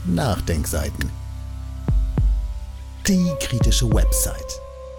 Nachdenkseiten. Die kritische Website.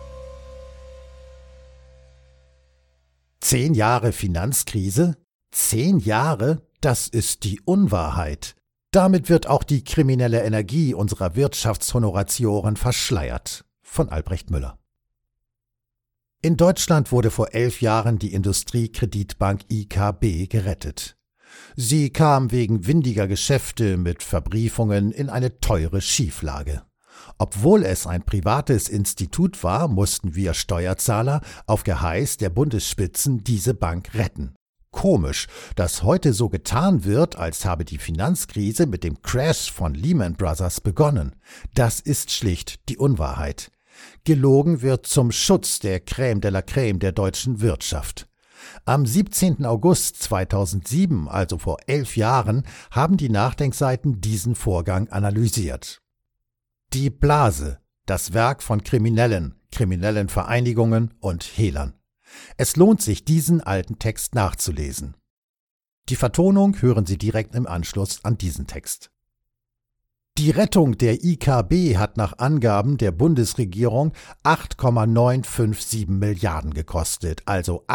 10 Jahre Finanzkrise? 10 Jahre? Das ist die Unwahrheit. Damit wird auch die kriminelle Energie unserer Wirtschaftshonoratioren verschleiert. Von Albrecht Müller. In Deutschland wurde vor 11 Jahren die Industriekreditbank IKB gerettet. Sie kam wegen windiger Geschäfte mit Verbriefungen in eine teure Schieflage. Obwohl es ein privates Institut war, mussten wir Steuerzahler auf Geheiß der Bundesspitzen diese Bank retten. Komisch, dass heute so getan wird, als habe die Finanzkrise mit dem Crash von Lehman Brothers begonnen. Das ist schlicht die Unwahrheit. Gelogen wird zum Schutz der Crème de la Crème der deutschen Wirtschaft. Am 17. August 2007, also vor 11 Jahren, haben die Nachdenkseiten diesen Vorgang analysiert. Die Blase, das Werk von kriminellen Vereinigungen und Hehlern. Es lohnt sich, diesen alten Text nachzulesen. Die Vertonung hören Sie direkt im Anschluss an diesen Text. Die Rettung der IKB hat nach Angaben der Bundesregierung 8,957 Milliarden gekostet, also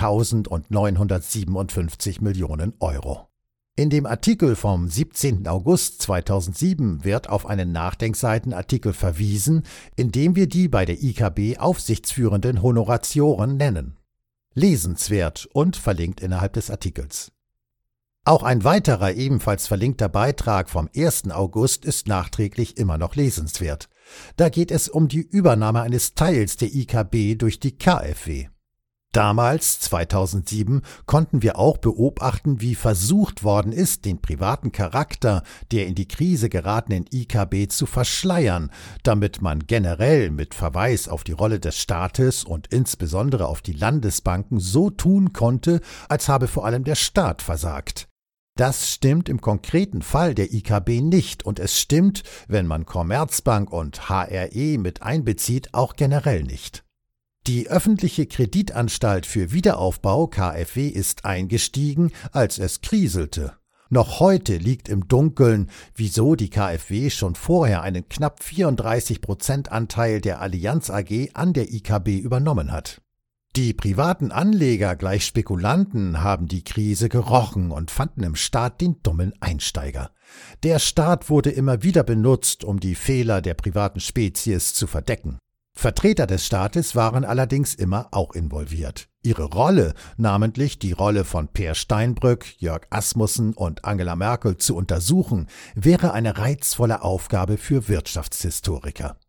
8.957 Millionen Euro. In dem Artikel vom 17. August 2007 wird auf einen Nachdenkseitenartikel verwiesen, in dem wir die bei der IKB aufsichtsführenden Honoratioren nennen. Lesenswert und verlinkt innerhalb des Artikels. Auch ein weiterer ebenfalls verlinkter Beitrag vom 1. August ist nachträglich immer noch lesenswert. Da geht es um die Übernahme eines Teils der IKB durch die KfW. Damals, 2007, konnten wir auch beobachten, wie versucht worden ist, den privaten Charakter der in die Krise geratenen IKB zu verschleiern, damit man generell mit Verweis auf die Rolle des Staates und insbesondere auf die Landesbanken so tun konnte, als habe vor allem der Staat versagt. Das stimmt im konkreten Fall der IKB nicht und es stimmt, wenn man Commerzbank und HRE mit einbezieht, auch generell nicht. Die öffentliche Kreditanstalt für Wiederaufbau KfW ist eingestiegen, als es kriselte. Noch heute liegt im Dunkeln, wieso die KfW schon vorher einen knapp 34% Anteil der Allianz AG an der IKB übernommen hat. Die privaten Anleger gleich Spekulanten haben die Krise gerochen und fanden im Staat den dummen Einsteiger. Der Staat wurde immer wieder benutzt, um die Fehler der privaten Spezies zu verdecken. Vertreter des Staates waren allerdings immer auch involviert. Ihre Rolle, namentlich die Rolle von Peer Steinbrück, Jörg Asmussen und Angela Merkel zu untersuchen, wäre eine reizvolle Aufgabe für Wirtschaftshistoriker.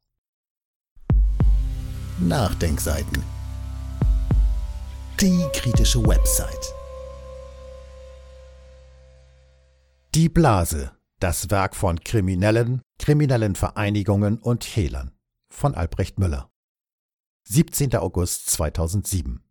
Nachdenkseiten. Die kritische Website. Die Blase, das Werk von kriminellen Vereinigungen und Hehlern. Von Albrecht Müller. 17. August 2007.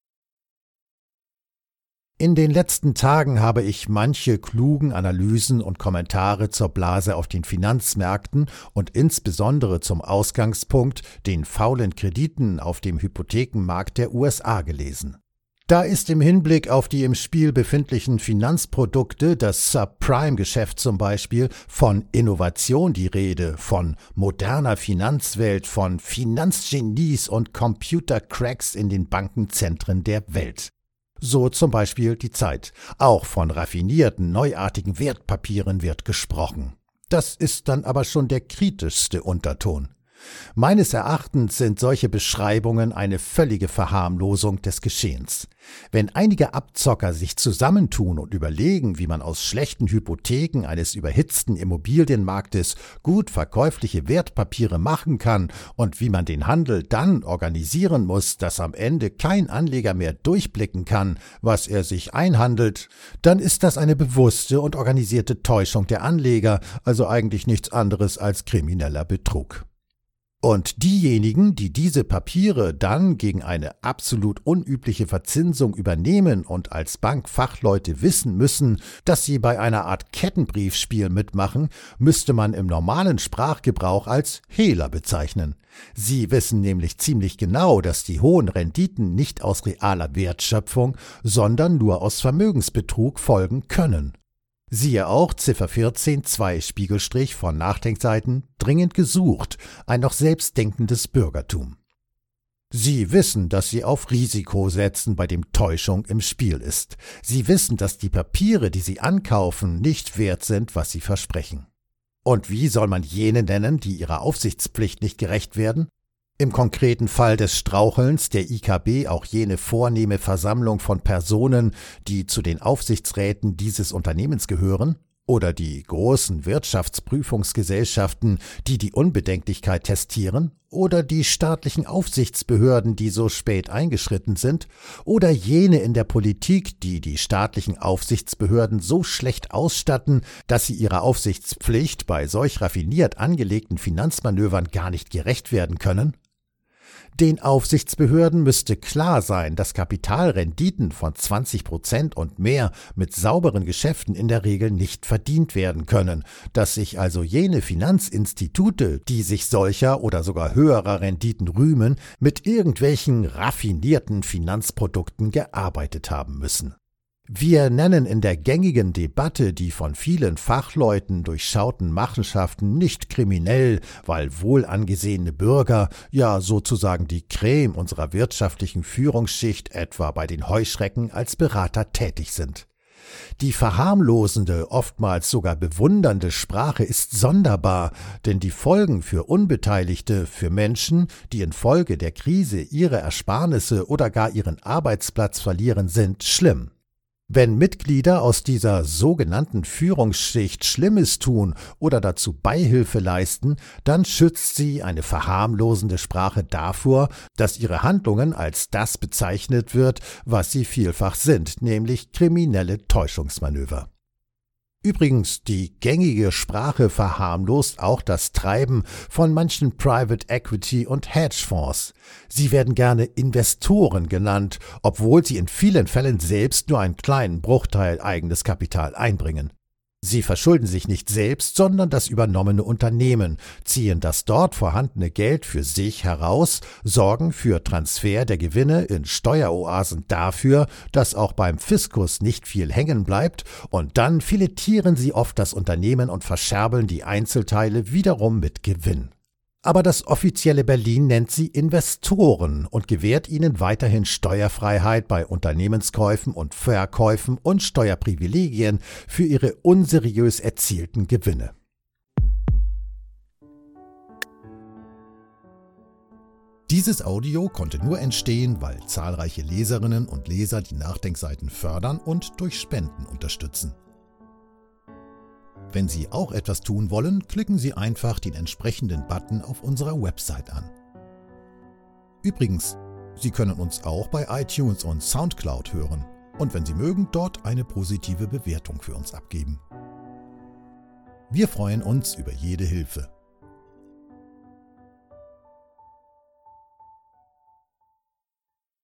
In den letzten Tagen habe ich manche klugen Analysen und Kommentare zur Blase auf den Finanzmärkten und insbesondere zum Ausgangspunkt, den faulen Krediten auf dem Hypothekenmarkt der USA gelesen. Da ist im Hinblick auf die im Spiel befindlichen Finanzprodukte, das Subprime-Geschäft zum Beispiel, von Innovation die Rede, von moderner Finanzwelt, von Finanzgenies und Computercracks in den Bankenzentren der Welt. So zum Beispiel die Zeit. Auch von raffinierten, neuartigen Wertpapieren wird gesprochen. Das ist dann aber schon der kritischste Unterton. Meines Erachtens sind solche Beschreibungen eine völlige Verharmlosung des Geschehens. Wenn einige Abzocker sich zusammentun und überlegen, wie man aus schlechten Hypotheken eines überhitzten Immobilienmarktes gut verkäufliche Wertpapiere machen kann und wie man den Handel dann organisieren muss, dass am Ende kein Anleger mehr durchblicken kann, was er sich einhandelt, dann ist das eine bewusste und organisierte Täuschung der Anleger, also eigentlich nichts anderes als krimineller Betrug. Und diejenigen, die diese Papiere dann gegen eine absolut unübliche Verzinsung übernehmen und als Bankfachleute wissen müssen, dass sie bei einer Art Kettenbriefspiel mitmachen, müsste man im normalen Sprachgebrauch als Hehler bezeichnen. Sie wissen nämlich ziemlich genau, dass die hohen Renditen nicht aus realer Wertschöpfung, sondern nur aus Vermögensbetrug folgen können. Siehe auch Ziffer 14 2 / von Nachdenkseiten dringend gesucht, ein noch selbstdenkendes Bürgertum. Sie wissen, dass Sie auf Risiko setzen, bei dem Täuschung im Spiel ist. Sie wissen, dass die Papiere, die Sie ankaufen, nicht wert sind, was Sie versprechen. Und wie soll man jene nennen, die ihrer Aufsichtspflicht nicht gerecht werden? Im konkreten Fall des Strauchelns der IKB auch jene vornehme Versammlung von Personen, die zu den Aufsichtsräten dieses Unternehmens gehören? Oder die großen Wirtschaftsprüfungsgesellschaften, die die Unbedenklichkeit testieren? Oder die staatlichen Aufsichtsbehörden, die so spät eingeschritten sind? Oder jene in der Politik, die die staatlichen Aufsichtsbehörden so schlecht ausstatten, dass sie ihrer Aufsichtspflicht bei solch raffiniert angelegten Finanzmanövern gar nicht gerecht werden können? Den Aufsichtsbehörden müsste klar sein, dass Kapitalrenditen von 20% und mehr mit sauberen Geschäften in der Regel nicht verdient werden können, dass sich also jene Finanzinstitute, die sich solcher oder sogar höherer Renditen rühmen, mit irgendwelchen raffinierten Finanzprodukten gearbeitet haben müssen. Wir nennen in der gängigen Debatte die von vielen Fachleuten durchschauten Machenschaften nicht kriminell, weil wohl angesehene Bürger, ja sozusagen die Creme unserer wirtschaftlichen Führungsschicht etwa bei den Heuschrecken als Berater tätig sind. Die verharmlosende, oftmals sogar bewundernde Sprache ist sonderbar, denn die Folgen für Unbeteiligte, für Menschen, die infolge der Krise ihre Ersparnisse oder gar ihren Arbeitsplatz verlieren, sind schlimm. Wenn Mitglieder aus dieser sogenannten Führungsschicht Schlimmes tun oder dazu Beihilfe leisten, dann schützt sie eine verharmlosende Sprache davor, dass ihre Handlungen als das bezeichnet wird, was sie vielfach sind, nämlich kriminelle Täuschungsmanöver. Übrigens, die gängige Sprache verharmlost auch das Treiben von manchen Private Equity und Hedgefonds. Sie werden gerne Investoren genannt, obwohl sie in vielen Fällen selbst nur einen kleinen Bruchteil eigenes Kapital einbringen. Sie verschulden sich nicht selbst, sondern das übernommene Unternehmen, ziehen das dort vorhandene Geld für sich heraus, sorgen für Transfer der Gewinne in Steueroasen dafür, dass auch beim Fiskus nicht viel hängen bleibt, und dann filetieren sie oft das Unternehmen und verscherbeln die Einzelteile wiederum mit Gewinn. Aber das offizielle Berlin nennt sie Investoren und gewährt ihnen weiterhin Steuerfreiheit bei Unternehmenskäufen und Verkäufen und Steuerprivilegien für ihre unseriös erzielten Gewinne. Dieses Audio konnte nur entstehen, weil zahlreiche Leserinnen und Leser die Nachdenkseiten fördern und durch Spenden unterstützen. Wenn Sie auch etwas tun wollen, klicken Sie einfach den entsprechenden Button auf unserer Website an. Übrigens, Sie können uns auch bei iTunes und Soundcloud hören und wenn Sie mögen, dort eine positive Bewertung für uns abgeben. Wir freuen uns über jede Hilfe.